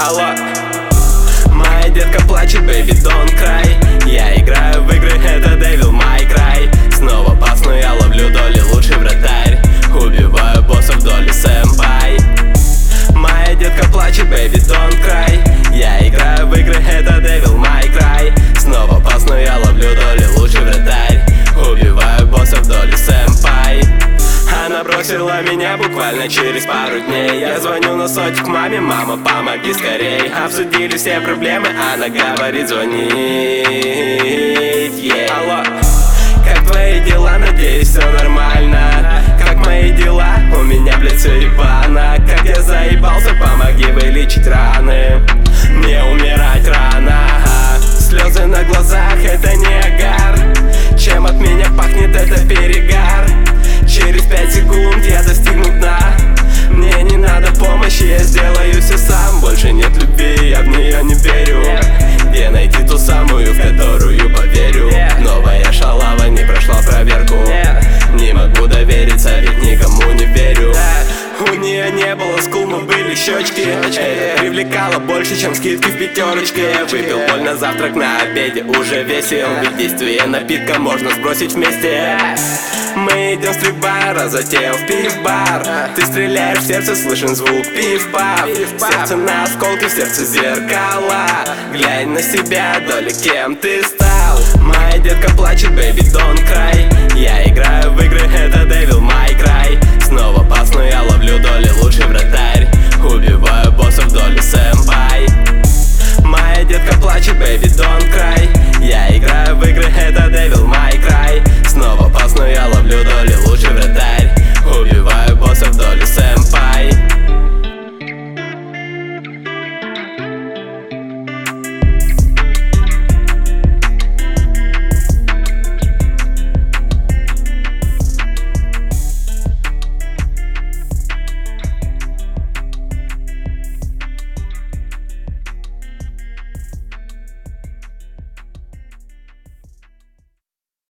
Алло. Моя детка плачет, baby, don't cry. Я играю в игры, это Devil May Cry. Снова пас, но я ловлю доли, лучший вратарь. Убиваю боссов доли, сэмпай. Моя детка плачет, baby, don't cry. Я играю в игры, это Devil May Cry. Снова пас, но я ловлю доли, лучший вратарь. Убиваю боссов доли, сэмпай. Она бросила меня буквально через пару дней. Я звоню на сотик маме, мама, помоги скорей. Обсудили все проблемы, она говорит, звонить, yeah. Алло, как твои дела? Надеюсь, все нормально. Как мои дела? У меня, блядь, все ебано. Как я заебался, помоги вылечить раны. Не умирать рано. Слезы на глазах, это не агар. Чем от меня пахнет, это перегар. Через 5 секунд я достигну дна. Мне не надо помощи, я сделаю все сам. Больше нет любви, я в нее не верю. Где найти ту самую, в которую поверю? Новая шалава не прошла проверку. Не могу довериться, ведь никому не верю. У нее не было скул, но были щечки. Это привлекало больше, чем скидки в пятерочке. Выпил боль на завтрак, на обеде уже весел. Ведь действие напитка можно сбросить вместе. Мы идем в стрип-бар, а затем в пив-бар. Ты стреляешь в сердце, слышен звук пиф-паф. Сердце на осколки, в сердце зеркала. Глянь на себя, доли, кем ты стал. Моя детка плачет, baby, don't cry. Я играю